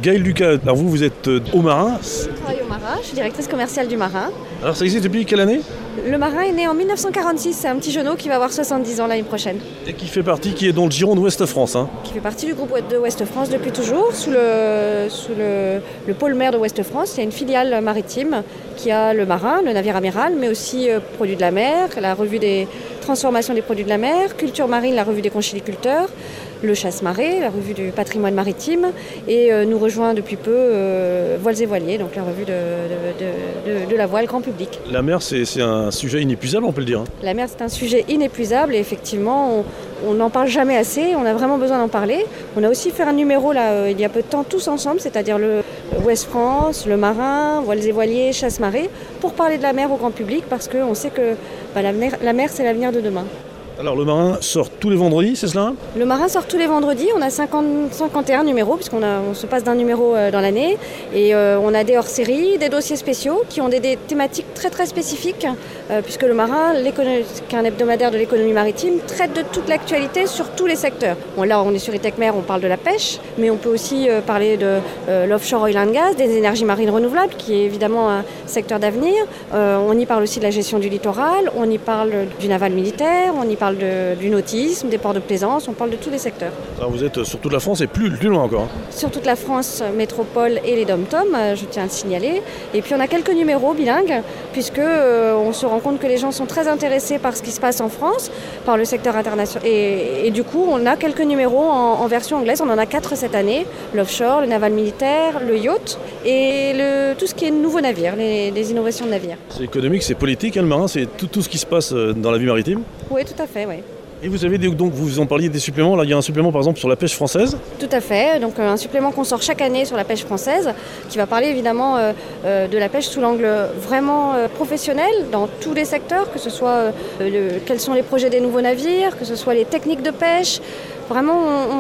Gaëlle Lucas, alors vous êtes au Marin. Je travaille au Marin, je suis directrice commerciale du Marin. Alors ça existe depuis quelle année? Le Marin est né en 1946, c'est un petit genou qui va avoir 70 ans l'année prochaine. Et qui est dans le giron d'Ouest France. Qui fait partie du groupe de Ouest France depuis toujours, sous le pôle mer de Ouest France. Il y a une filiale maritime qui a le Marin, le navire amiral, mais aussi produits de la mer, la revue des transformations des produits de la mer, Culture marine, la revue des conchiliculteurs, le Chasse-Marée, la revue du patrimoine maritime, et nous rejoint depuis peu Voiles et Voiliers, donc la revue de la voile grand public. La mer, c'est un sujet inépuisable, on peut le dire. La mer, c'est un sujet inépuisable et effectivement, on n'en parle jamais assez, on a vraiment besoin d'en parler. On a aussi fait un numéro là, il y a peu de temps, tous ensemble, c'est-à-dire le Ouest France, le Marin, Voiles et Voiliers, Chasse-Marée, pour parler de la mer au grand public, parce qu'on sait que la mer, c'est l'avenir de demain. Alors le Marin sort tous les vendredis, c'est cela? Le Marin sort tous les vendredis, on a 51 numéros puisqu'on se passe d'un numéro dans l'année et on a des hors-séries, des dossiers spéciaux qui ont des thématiques très très spécifiques puisque le Marin, qui est un hebdomadaire de l'économie maritime, traite de toute l'actualité sur tous les secteurs. Bon, là on est sur Itech-Mer, on parle de la pêche, mais on peut aussi parler de l'offshore oil and gas, des énergies marines renouvelables qui est évidemment un secteur d'avenir. On y parle aussi de la gestion du littoral, on y parle du naval militaire, on y parle du nautisme, des ports de plaisance, on parle de tous les secteurs. Alors vous êtes sur toute la France et plus loin encore. Sur toute la France métropole et les dom-tom, je tiens à le signaler. Et puis on a quelques numéros bilingues, puisque on se rend compte que les gens sont très intéressés par ce qui se passe en France, par le secteur international. Et du coup, on a quelques numéros en version anglaise, on en a 4 cette année. L'offshore, le naval militaire, le yacht et tout ce qui est nouveaux navires, les innovations de navires. C'est économique, c'est politique, hein, le Marin, c'est tout ce qui se passe dans la vie maritime. Oui, tout à fait, oui. Et vous avez donc, vous en parliez des suppléments, là il y a un supplément par exemple sur la pêche française. Tout à fait, donc un supplément qu'on sort chaque année sur la pêche française, qui va parler évidemment de la pêche sous l'angle vraiment professionnel, dans tous les secteurs, que ce soit quels sont les projets des nouveaux navires, que ce soit les techniques de pêche. Vraiment,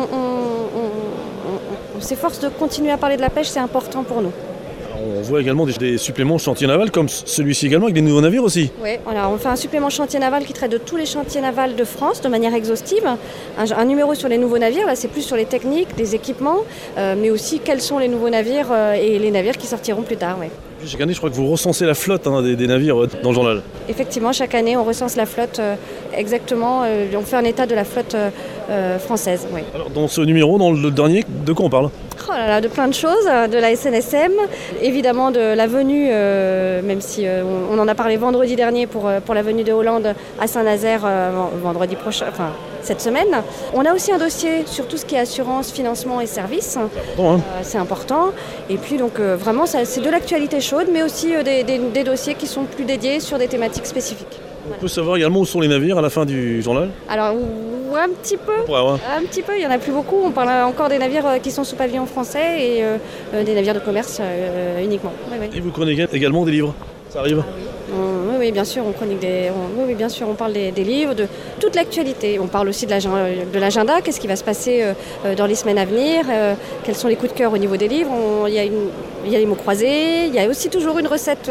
on s'efforce de continuer à parler de la pêche, c'est important pour nous. On voit également des suppléments chantier naval comme celui-ci également avec des nouveaux navires aussi. Oui, voilà, on fait un supplément chantier naval qui traite de tous les chantiers navals de France de manière exhaustive. Un numéro sur les nouveaux navires, là c'est plus sur les techniques, les équipements, mais aussi quels sont les nouveaux navires et les navires qui sortiront plus tard. Ouais. Chaque année, je crois que vous recensez la flotte des navires dans le journal. Effectivement, chaque année, on recense la flotte exactement. On fait un état de la flotte française. Oui. Alors, dans ce numéro, dans le dernier, de quoi on parle? Oh là là, de plein de choses, de la SNSM, évidemment de la venue, même si on en a parlé vendredi dernier pour la venue de Hollande à Saint-Nazaire vendredi prochain, enfin cette semaine. On a aussi un dossier sur tout ce qui est assurance, financement et services. C'est important. Et puis donc vraiment, c'est de l'actualité chaude, mais aussi des dossiers qui sont plus dédiés sur des thématiques spécifiques. On peut savoir également où sont les navires à la fin du journal? Alors, un petit peu. Ouais. Un petit peu, il n'y en a plus beaucoup. On parle encore des navires qui sont sous pavillon français et des navires de commerce uniquement. Oui. Et vous chroniquez également des livres? Ça arrive? Oui, bien sûr, on chronique bien sûr, on parle des livres, de toute l'actualité. On parle aussi de l'agenda, qu'est-ce qui va se passer dans les semaines à venir, quels sont les coups de cœur au niveau des livres. Il y a les mots croisés, il y a aussi toujours une recette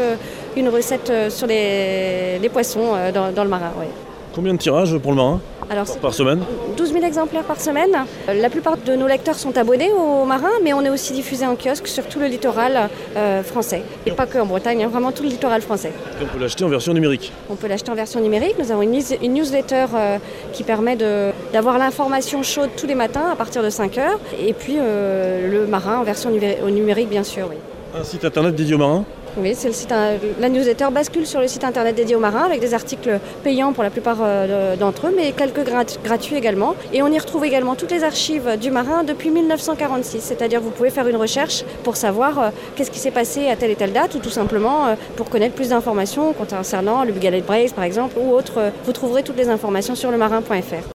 sur les poissons dans le Marin. Oui. Combien de tirages pour le Marin? Alors, par semaine? 12 000 exemplaires par semaine. La plupart de nos lecteurs sont abonnés au Marin, mais on est aussi diffusé en kiosque sur tout le littoral français. Et pas que en Bretagne, hein, vraiment tout le littoral français. Et on peut l'acheter en version numérique? On peut l'acheter en version numérique. Nous avons une newsletter qui permet d'avoir l'information chaude tous les matins à partir de 5h. Et puis le Marin en version numérique, bien sûr. Oui. Un site internet dédié au Marin? Oui, c'est la newsletter bascule sur le site internet dédié au Marin avec des articles payants pour la plupart d'entre eux, mais quelques gratuits également. Et on y retrouve également toutes les archives du Marin depuis 1946, c'est-à-dire vous pouvez faire une recherche pour savoir qu'est-ce qui s'est passé à telle et telle date ou tout simplement pour connaître plus d'informations concernant le Bugalet Brace par exemple ou autre. Vous trouverez toutes les informations sur lemarin.fr.